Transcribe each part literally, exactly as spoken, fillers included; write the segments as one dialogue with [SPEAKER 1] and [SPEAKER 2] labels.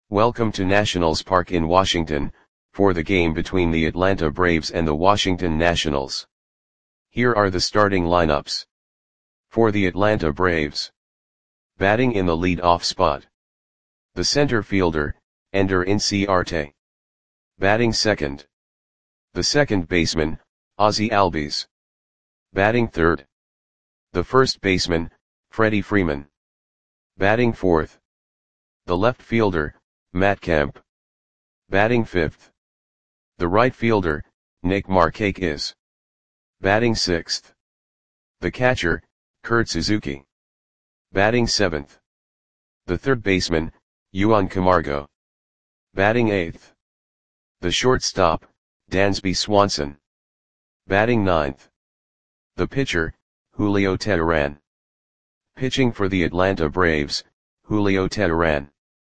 [SPEAKER 1] Welcome to Nationals Park in Washington, for the game between the Atlanta Braves and the Washington Nationals. Here are the starting lineups. For the Atlanta Braves. Batting in the lead-off spot. The center fielder, Ender Inciarte. Batting second. The second baseman, Ozzie Albies. Batting third. The first baseman, Freddie Freeman. Batting fourth. The left fielder, Matt Kemp. Batting fifth. The right fielder, Nick Markakis. Batting sixth. The catcher, Kurt Suzuki. Batting seventh. The third baseman, Juan Camargo. Batting eighth. The shortstop, Dansby Swanson. Batting ninth. The pitcher, Julio Teheran. Pitching for the Atlanta Braves, Julio Teheran.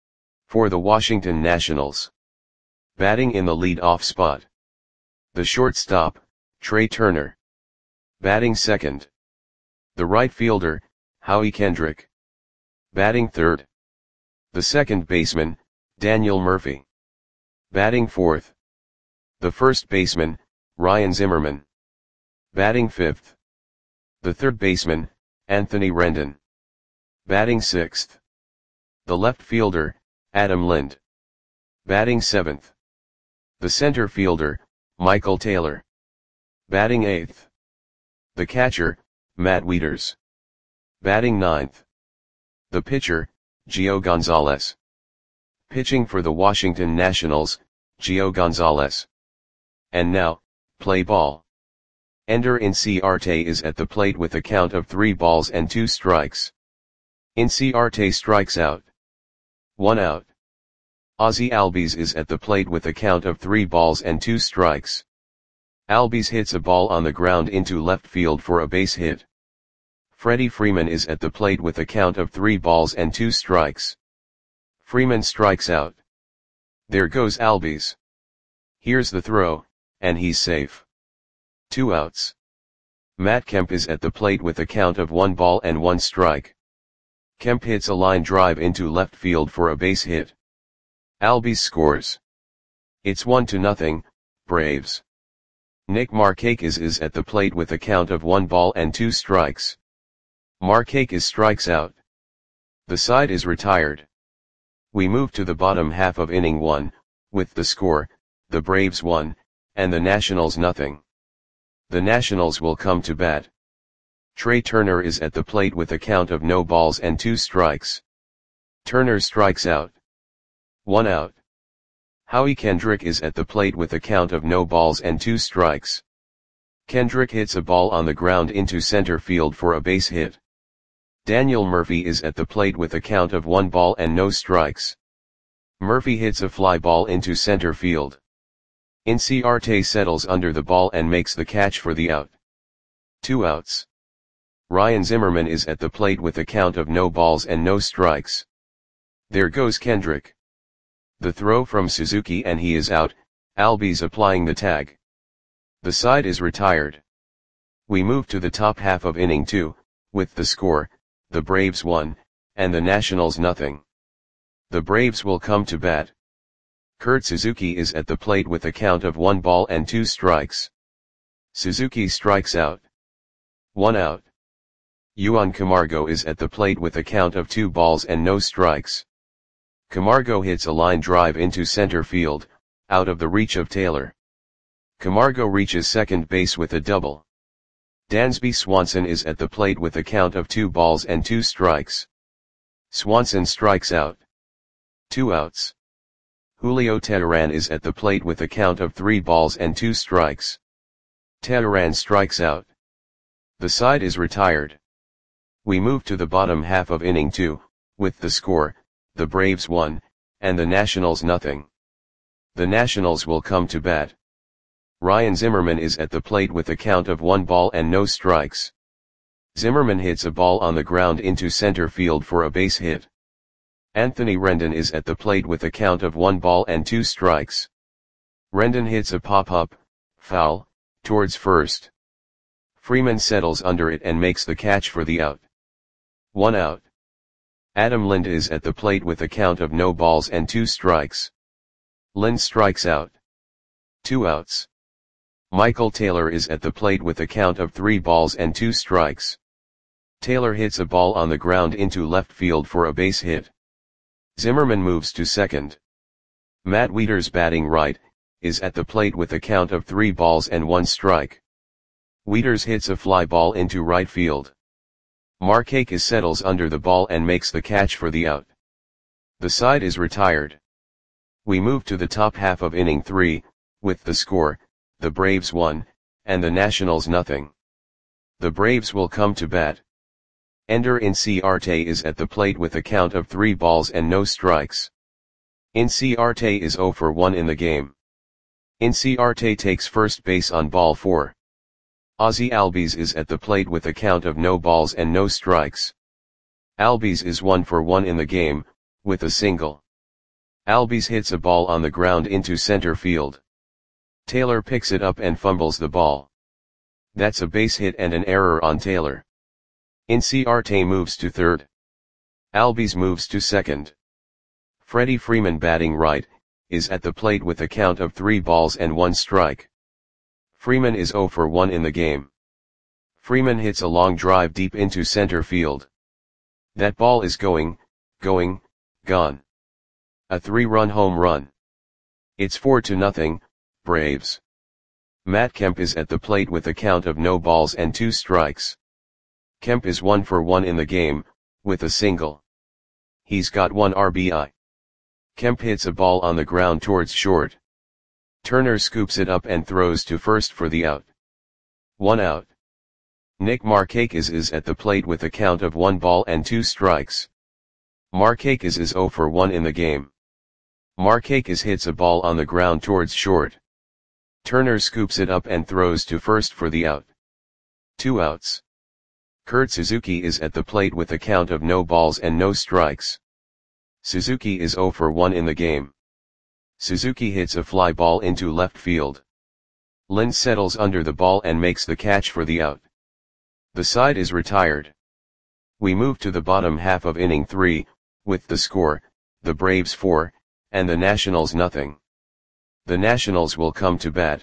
[SPEAKER 1] For the Washington Nationals. Batting in the lead-off spot. The shortstop, Trey Turner. Batting second. The right fielder, Howie Kendrick. Batting third. The second baseman, Daniel Murphy. Batting fourth. The first baseman, Ryan Zimmerman. Batting fifth. The third baseman, Anthony Rendon. Batting sixth. The left fielder, Adam Lind. Batting seventh. The center fielder, Michael Taylor. Batting eighth. The catcher, Matt Wieters. Batting ninth. The pitcher, Gio Gonzalez. Pitching for the Washington Nationals, Gio Gonzalez. And now, play ball. Ender Inciarte is at the plate with a count of three balls and two strikes. Inciarte strikes out. One out. Ozzie Albies is at the plate with a count of three balls and two strikes. Albies hits a ball on the ground into left field for a base hit. Freddie Freeman is at the plate with a count of three balls and two strikes. Freeman strikes out. There goes Albies. Here's the throw, and he's safe. Two outs. Matt Kemp is at the plate with a count of one ball and one strike. Kemp hits a line drive into left field for a base hit. Albies scores. It's one to nothing, Braves. Nick Markakis is at the plate with a count of one ball and two strikes. Markakis strikes out. The side is retired. We move to the bottom half of inning one, with the score, the Braves one, and the Nationals nothing. The Nationals will come to bat. Trey Turner is at the plate with a count of no balls and two strikes. Turner strikes out. One out. Howie Kendrick is at the plate with a count of no balls and two strikes. Kendrick hits a ball on the ground into center field for a base hit. Daniel Murphy is at the plate with a count of one ball and no strikes. Murphy hits a fly ball into center field. Inciarte settles under the ball and makes the catch for the out. Two outs. Ryan Zimmerman is at the plate with a count of no balls and no strikes. There goes Kendrick. The throw from Suzuki and he is out, Albies applying the tag. The side is retired. We move to the top half of inning two, with the score, the Braves one, and the Nationals nothing. The Braves will come to bat. Kurt Suzuki is at the plate with a count of one ball and two strikes. Suzuki strikes out. One out. Juan Camargo is at the plate with a count of two balls and no strikes. Camargo hits a line drive into center field, out of the reach of Taylor. Camargo reaches second base with a double. Dansby Swanson is at the plate with a count of two balls and two strikes. Swanson strikes out. Two outs. Julio Teheran is at the plate with a count of three balls and two strikes. Teheran strikes out. The side is retired. We move to the bottom half of inning two, with the score, the Braves one, and the Nationals nothing. The Nationals will come to bat. Ryan Zimmerman is at the plate with a count of one ball and no strikes. Zimmerman hits a ball on the ground into center field for a base hit. Anthony Rendon is at the plate with a count of one ball and two strikes. Rendon hits a pop-up, foul, towards first. Freeman settles under it and makes the catch for the out. One out. Adam Lind is at the plate with a count of no balls and two strikes. Lind strikes out. Two outs. Michael Taylor is at the plate with a count of three balls and two strikes. Taylor hits a ball on the ground into left field for a base hit. Zimmerman moves to second. Matt Wieters, batting right, is at the plate with a count of three balls and one strike. Wieters hits a fly ball into right field. Markakis settles under the ball and makes the catch for the out. The side is retired. We move to the top half of inning three, with the score, the Braves one, and the Nationals nothing. The Braves will come to bat. Ender Inciarte is at the plate with a count of three balls and no strikes. Inciarte is zero for one in the game. Inciarte takes first base on ball four. Ozzie Albies is at the plate with a count of no balls and no strikes. Albies is one for one in the game, with a single. Albies hits a ball on the ground into center field. Taylor picks it up and fumbles the ball. That's a base hit and an error on Taylor. Inciarte moves to third. Albies moves to second. Freddie Freeman, batting right, is at the plate with a count of three balls and one strike. Freeman is zero for one in the game. Freeman hits a long drive deep into center field. That ball is going, going, gone. A three-run home run. It's four to nothing, Braves. Matt Kemp is at the plate with a count of no balls and two strikes. Kemp is one for one in the game, with a single. He's got one R B I. Kemp hits a ball on the ground towards short. Turner scoops it up and throws to first for the out. One out. Nick Markakis is at the plate with a count of one ball and two strikes. Markakis is zero for one in the game. Markakis hits a ball on the ground towards short. Turner scoops it up and throws to first for the out. Two outs. Kurt Suzuki is at the plate with a count of no balls and no strikes. Suzuki is zero for one in the game. Suzuki hits a fly ball into left field. Lind settles under the ball and makes the catch for the out. The side is retired. We move to the bottom half of inning three, with the score, the Braves four, and the Nationals nothing. The Nationals will come to bat.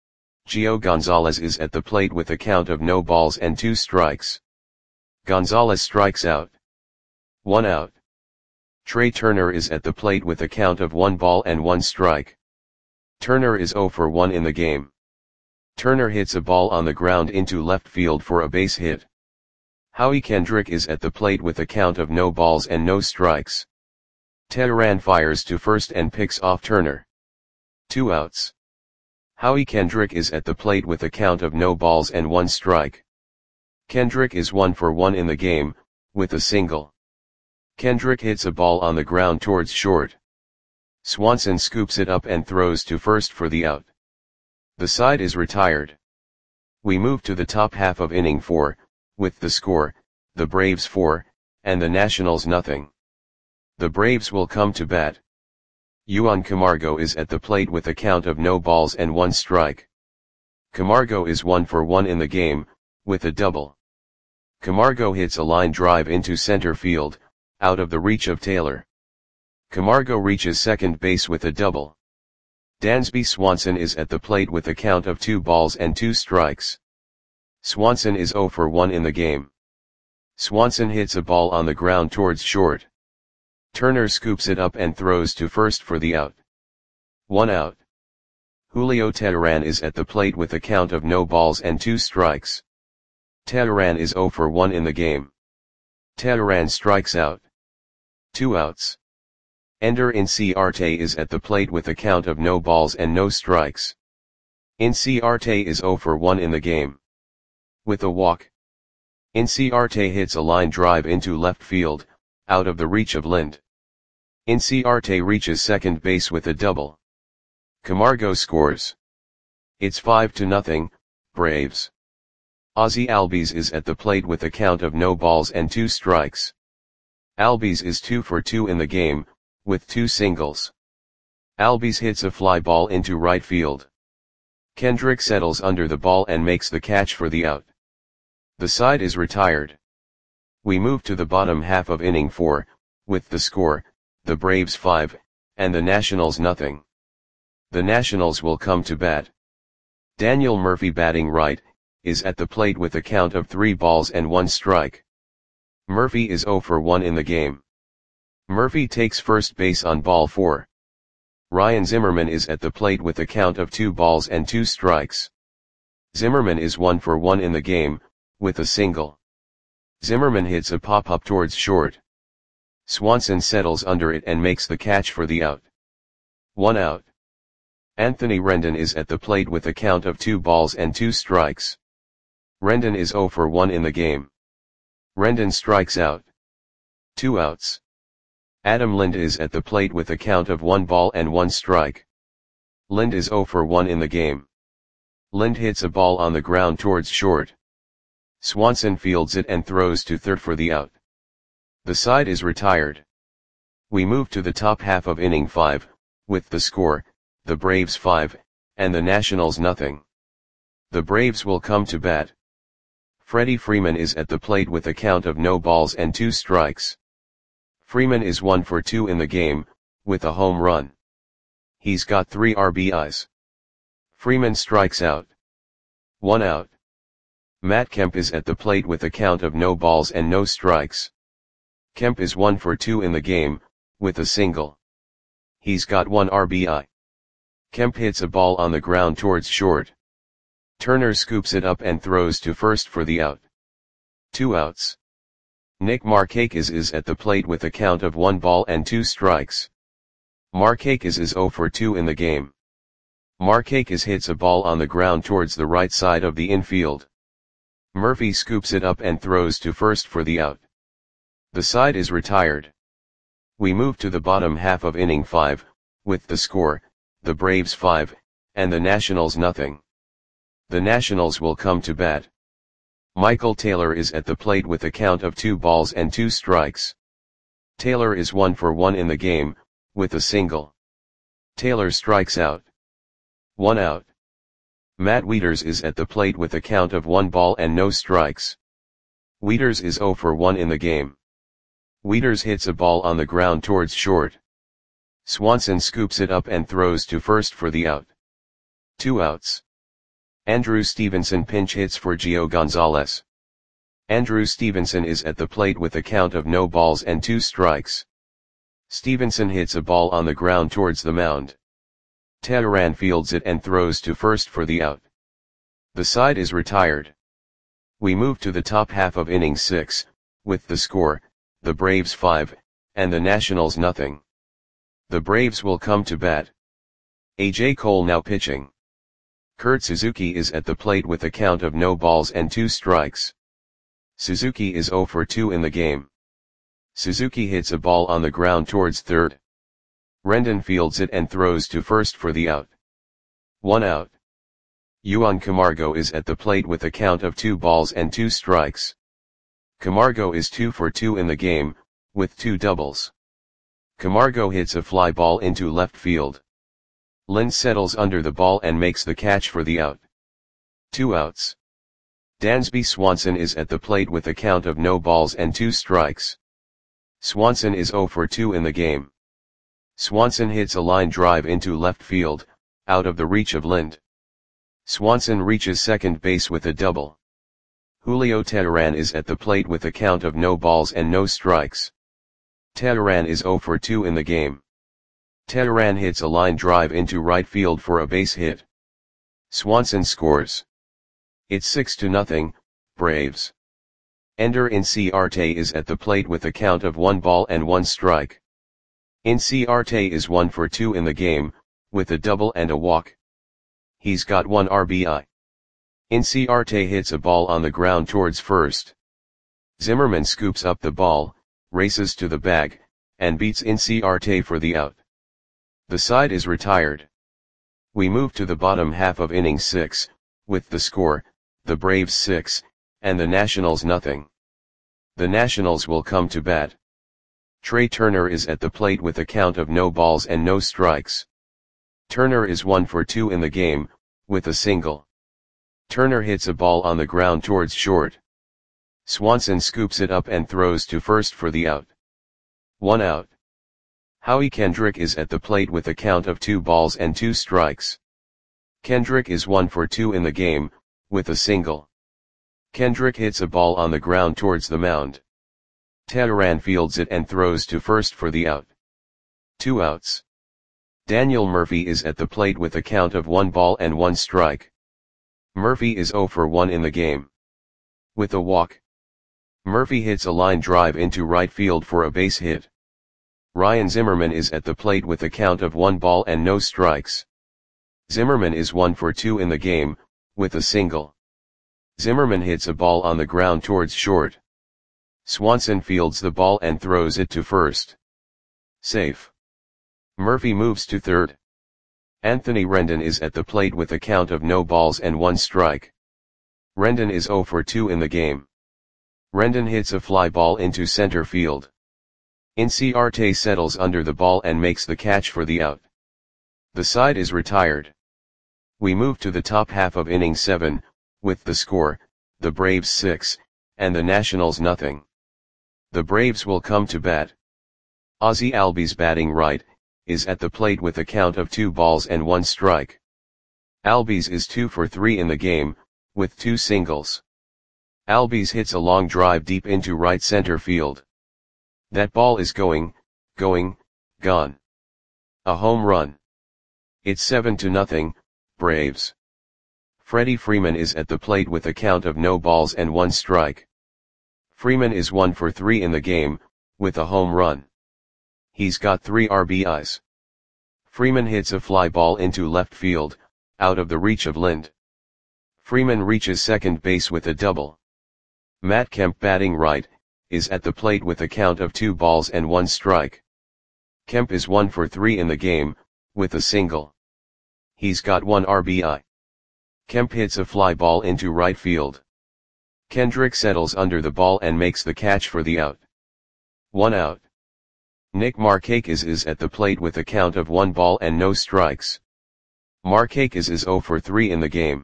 [SPEAKER 1] Gio Gonzalez is at the plate with a count of no balls and two strikes. Gonzalez strikes out. One out. Trey Turner is at the plate with a count of one ball and one strike. Turner is zero for one in the game. Turner hits a ball on the ground into left field for a base hit. Howie Kendrick is at the plate with a count of no balls and no strikes. Teheran fires to first and picks off Turner. Two outs. Howie Kendrick is at the plate with a count of no balls and one strike. Kendrick is one for one in the game, with a single. Kendrick hits a ball on the ground towards short. Swanson scoops it up and throws to first for the out. The side is retired. We move to the top half of inning four, with the score, the Braves four, and the Nationals nothing. The Braves will come to bat. Juan Camargo is at the plate with a count of no balls and one strike. Camargo is one for one in the game, with a double. Camargo hits a line drive into center field, out of the reach of Taylor. Camargo reaches second base with a double. Dansby Swanson is at the plate with a count of two balls and two strikes. Swanson is zero for one in the game. Swanson hits a ball on the ground towards short. Turner scoops it up and throws to first for the out. One out. Julio Teheran is at the plate with a count of no balls and two strikes. Teheran is zero for one in the game. Teheran strikes out. Two outs. Ender Inciarte is at the plate with a count of no balls and no strikes. Inciarte is zero for one in the game. With a walk. Inciarte hits a line drive into left field, out of the reach of Lind. Inciarte reaches second base with a double. Camargo scores. It's five to nothing, Braves. Ozzie Albies is at the plate with a count of no balls and two strikes. Albies is two for two in the game, with two singles. Albies hits a fly ball into right field. Kendrick settles under the ball and makes the catch for the out. The side is retired. We move to the bottom half of inning four, with the score, the Braves five, and the Nationals nothing. The Nationals will come to bat. Daniel Murphy, batting right, is at the plate with a count of three balls and one strike. Murphy is zero for one in the game. Murphy takes first base on ball four. Ryan Zimmerman is at the plate with a count of two balls and two strikes. Zimmerman is one for one in the game, with a single. Zimmerman hits a pop-up towards short. Swanson settles under it and makes the catch for the out. One out. Anthony Rendon is at the plate with a count of two balls and two strikes. Rendon is zero for one in the game. Rendon strikes out. Two outs. Adam Lind is at the plate with a count of one ball and one strike. Lind is zero for one in the game. Lind hits a ball on the ground towards short. Swanson fields it and throws to third for the out. The side is retired. We move to the top half of inning five, with the score, the Braves five, and the Nationals nothing. The Braves will come to bat. Freddie Freeman is at the plate with a count of no balls and two strikes. Freeman is one for two in the game, with a home run. He's got three R B Is. Freeman strikes out. One out. Matt Kemp is at the plate with a count of no balls and no strikes. Kemp is one for two in the game, with a single. He's got one R B I. Kemp hits a ball on the ground towards short. Turner scoops it up and throws to first for the out. Two outs. Nick Markakis is at the plate with a count of one ball and two strikes. Markakis is zero for two in the game. Markakis hits a ball on the ground towards the right side of the infield. Murphy scoops it up and throws to first for the out. The side is retired. We move to the bottom half of inning five, with the score, the Braves five, and the Nationals nothing. The Nationals will come to bat. Michael Taylor is at the plate with a count of two balls and two strikes. Taylor is one for one in the game, with a single. Taylor strikes out. One out. Matt Wieters is at the plate with a count of one ball and no strikes. Wieters is zero for one in the game. Wieters hits a ball on the ground towards short. Swanson scoops it up and throws to first for the out. Two outs. Andrew Stevenson pinch hits for Gio Gonzalez. Andrew Stevenson is at the plate with a count of no balls and two strikes. Stevenson hits a ball on the ground towards the mound. Teheran fields it and throws to first for the out. The side is retired. We move to the top half of inning six, with the score, the Braves five, and the Nationals nothing. The Braves will come to bat. A J Cole now pitching. Kurt Suzuki is at the plate with a count of no balls and two strikes. Suzuki is zero for two in the game. Suzuki hits a ball on the ground towards third. Rendon fields it and throws to first for the out. One out. Yuan Camargo is at the plate with a count of two balls and two strikes. Camargo is two for two in the game, with two doubles. Camargo hits a fly ball into left field. Lind settles under the ball and makes the catch for the out. Two outs. Dansby Swanson is at the plate with a count of no balls and two strikes. Swanson is zero for two in the game. Swanson hits a line drive into left field, out of the reach of Lind. Swanson reaches second base with a double. Julio Teheran is at the plate with a count of no balls and no strikes. Teheran is zero for two in the game. Teheran hits a line drive into right field for a base hit. Swanson scores. It's six to nothing, Braves. Ender Inciarte is at the plate with a count of one ball and one strike. Inciarte is one for two in the game, with a double and a walk. He's got one R B I. Inciarte hits a ball on the ground towards first. Zimmerman scoops up the ball, races to the bag, and beats Inciarte for the out. The side is retired. We move to the bottom half of inning six, with the score, the Braves six, and the Nationals nothing. The Nationals will come to bat. Trey Turner is at the plate with a count of no balls and no strikes. Turner is one for two in the game, with a single. Turner hits a ball on the ground towards short. Swanson scoops it up and throws to first for the out. One out. Howie Kendrick is at the plate with a count of two balls and two strikes. Kendrick is one for two in the game, with a single. Kendrick hits a ball on the ground towards the mound. Teheran fields it and throws to first for the out. Two outs. Daniel Murphy is at the plate with a count of one ball and one strike. Murphy is zero for one in the game. With a walk. Murphy hits a line drive into right field for a base hit. Ryan Zimmerman is at the plate with a count of one ball and no strikes. Zimmerman is one for two in the game, with a single. Zimmerman hits a ball on the ground towards short. Swanson fields the ball and throws it to first. Safe. Murphy moves to third. Anthony Rendon is at the plate with a count of no balls and one strike. Rendon is zero for two in the game. Rendon hits a fly ball into center field. Inciarte settles under the ball and makes the catch for the out. The side is retired. We move to the top half of inning seven, with the score, the Braves six, and the Nationals nothing. The Braves will come to bat. Ozzie Albies batting right, is at the plate with a count of two balls and one strike. Albies is two for three in the game, with two singles. Albies hits a long drive deep into right center field. That ball is going, going, gone. A home run. It's seven to nothing, Braves. Freddie Freeman is at the plate with a count of no balls and one strike. Freeman is one for three in the game, with a home run. He's got three R B Is. Freeman hits a fly ball into left field, out of the reach of Lind. Freeman reaches second base with a double. Matt Kemp batting right, is at the plate with a count of two balls and one strike. Kemp is one for three in the game, with a single. He's got one R B I. Kemp hits a fly ball into right field. Kendrick settles under the ball and makes the catch for the out. One out. Nick Markakis is at the plate with a count of one ball and no strikes. Markakis is zero for three in the game.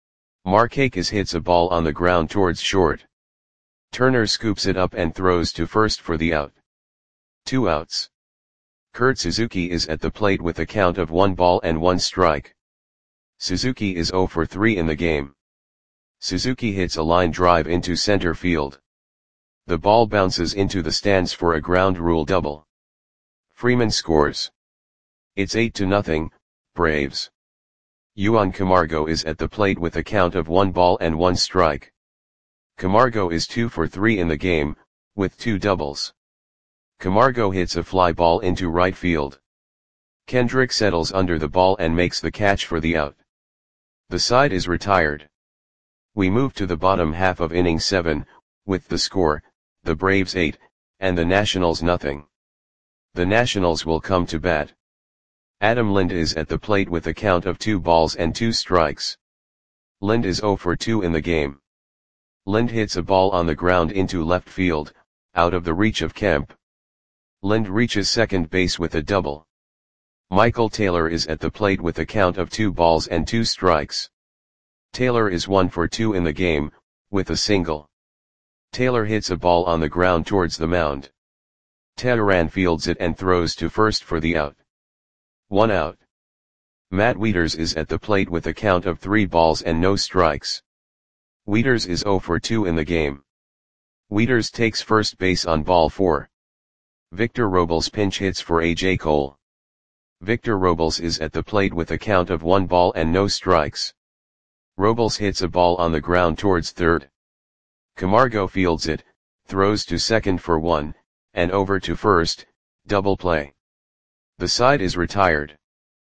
[SPEAKER 1] Markakis hits a ball on the ground towards short. Turner scoops it up and throws to first for the out. Two outs. Kurt Suzuki is at the plate with a count of one ball and one strike. Suzuki is zero for three in the game. Suzuki hits a line drive into center field. The ball bounces into the stands for a ground rule double. Freeman scores. It's eight to nothing, Braves. Juan Camargo is at the plate with a count of one ball and one strike. Camargo is two for three in the game, with two doubles. Camargo hits a fly ball into right field. Kendrick settles under the ball and makes the catch for the out. The side is retired. We move to the bottom half of inning seven, with the score, the Braves eight, and the Nationals nothing. The Nationals will come to bat. Adam Lind is at the plate with a count of two balls and two strikes. Lind is zero for two in the game. Lind hits a ball on the ground into left field, out of the reach of Kemp. Lind reaches second base with a double. Michael Taylor is at the plate with a count of two balls and two strikes. Taylor is one for two in the game, with a single. Taylor hits a ball on the ground towards the mound. Teheran fields it and throws to first for the out. One out. Matt Wieters is at the plate with a count of three balls and no strikes. Wieters is zero for two in the game. Wieters takes first base on ball four. Victor Robles pinch hits for A J Cole. Victor Robles is at the plate with a count of one ball and no strikes. Robles hits a ball on the ground towards third. Camargo fields it, throws to second for one, and over to first, double play. The side is retired.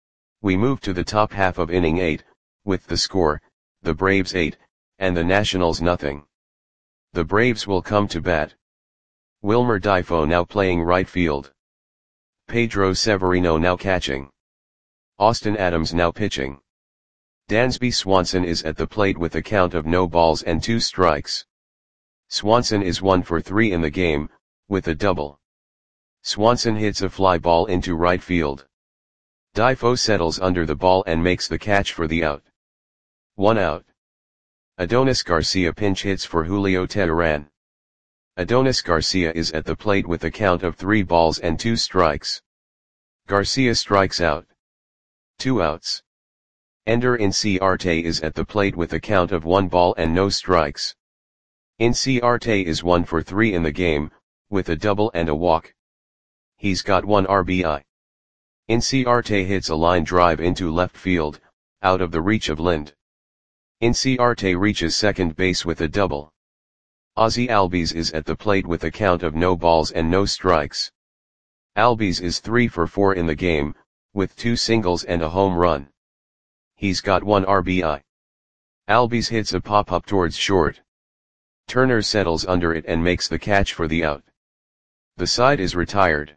[SPEAKER 1] We move to the top half of inning eight, with the score, the Braves eight, and the Nationals nothing. The Braves will come to bat. Wilmer Difo now playing right field. Pedro Severino now catching. Austin Adams now pitching. Dansby Swanson is at the plate with a count of no balls and two strikes. Swanson is one for three in the game, with a double. Swanson hits a fly ball into right field. Difo settles under the ball and makes the catch for the out. One out. Adonis Garcia pinch hits for Julio Teheran. Adonis Garcia is at the plate with a count of three balls and two strikes. Garcia strikes out. Two outs. Ender Inciarte is at the plate with a count of one ball and no strikes. Inciarte is one for three in the game, with a double and a walk. He's got one R B I. Inciarte hits a line drive into left field, out of the reach of Lind. Inciarte reaches second base with a double. Ozzie Albies is at the plate with a count of no balls and no strikes. Albies is three for four in the game, with two singles and a home run. He's got one R B I. Albies hits a pop-up towards short. Turner settles under it and makes the catch for the out. The side is retired.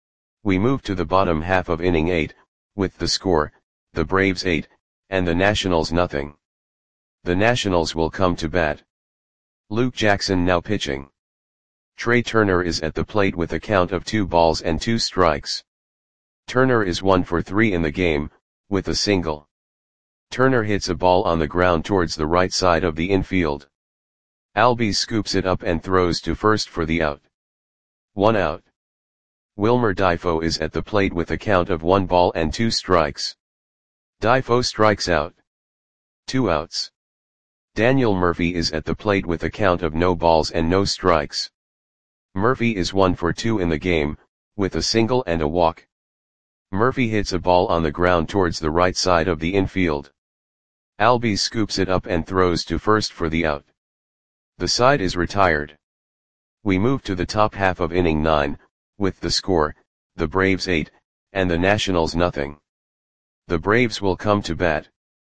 [SPEAKER 1] We move to the bottom half of inning eight, with the score, the Braves eight, and the Nationals nothing. The Nationals will come to bat. Luke Jackson now pitching. Trey Turner is at the plate with a count of two balls and two strikes. Turner is one for three in the game, with a single. Turner hits a ball on the ground towards the right side of the infield. Albies scoops it up and throws to first for the out. One out. Wilmer Difo is at the plate with a count of one ball and two strikes. Difo strikes out. Two outs. Daniel Murphy is at the plate with a count of no balls and no strikes. Murphy is one for two in the game, with a single and a walk. Murphy hits a ball on the ground towards the right side of the infield. Albies scoops it up and throws to first for the out. The side is retired. We move to the top half of inning nine, with the score, the Braves eight, and the Nationals nothing. The Braves will come to bat.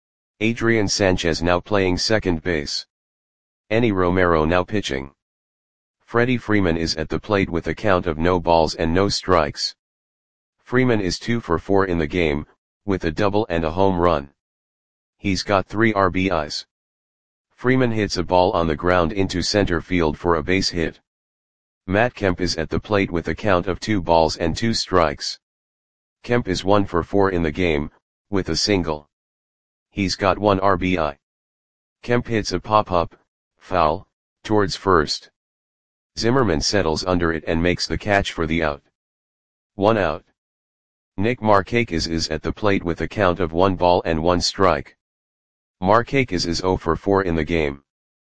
[SPEAKER 1] Adrian Sanchez now playing second base. Enny Romero now pitching. Freddie Freeman is at the plate with a count of no balls and no strikes. Freeman is two for four in the game, with a double and a home run. He's got three R B Is. Freeman hits a ball on the ground into center field for a base hit. Matt Kemp is at the plate with a count of two balls and two strikes. Kemp is one for four in the game, with a single. He's got one R B I. Kemp hits a pop-up, foul, towards first. Zimmerman settles under it and makes the catch for the out. One out. Nick Markakis is at the plate with a count of one ball and one strike. Markakis is zero for four in the game.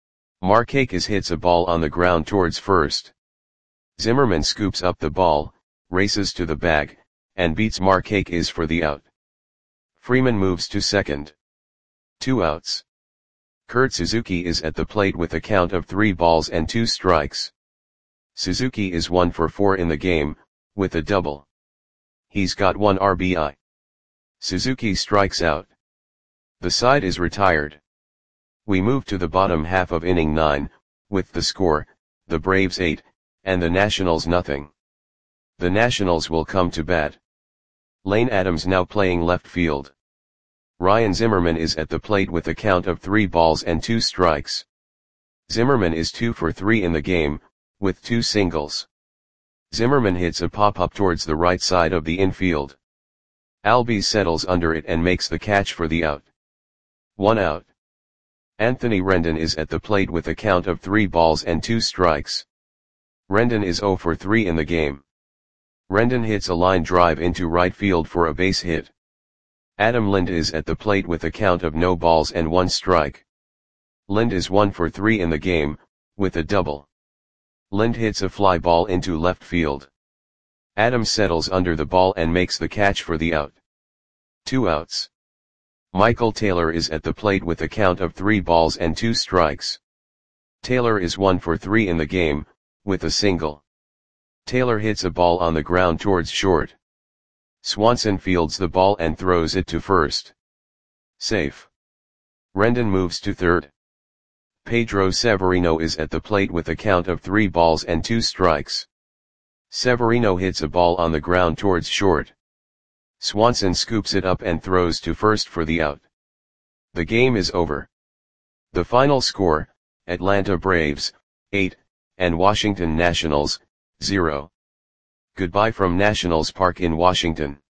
[SPEAKER 1] Markakis hits a ball on the ground towards first. Zimmerman scoops up the ball, races to the bag, and beats Markakis for the out. Freeman moves to second. Two outs. Kurt Suzuki is at the plate with a count of three balls and two strikes. Suzuki is one for four in the game, with a double. He's got one R B I. Suzuki strikes out. The side is retired. We move to the bottom half of inning nine, with the score, the Braves eight, and the Nationals nothing. The Nationals will come to bat. Lane Adams now playing left field. Ryan Zimmerman is at the plate with a count of three balls and two strikes. Zimmerman is two for three in the game, with two singles. Zimmerman hits a pop-up towards the right side of the infield. Albies settles under it and makes the catch for the out. One out. Anthony Rendon is at the plate with a count of three balls and two strikes. Rendon is zero for three in the game. Rendon hits a line drive into right field for a base hit. Adam Lind is at the plate with a count of no balls and one strike. Lind is one for three in the game, with a double. Lind hits a fly ball into left field. Adams settles under the ball and makes the catch for the out. Two outs. Michael Taylor is at the plate with a count of three balls and two strikes. Taylor is one for three in the game, with a single. Taylor hits a ball on the ground towards short. Swanson fields the ball and throws it to first. Safe. Rendon moves to third. Pedro Severino is at the plate with a count of three balls and two strikes. Severino hits a ball on the ground towards short. Swanson scoops it up and throws to first for the out. The game is over. The final score, Atlanta Braves, eight, and Washington Nationals, zero. Goodbye from Nationals Park in Washington.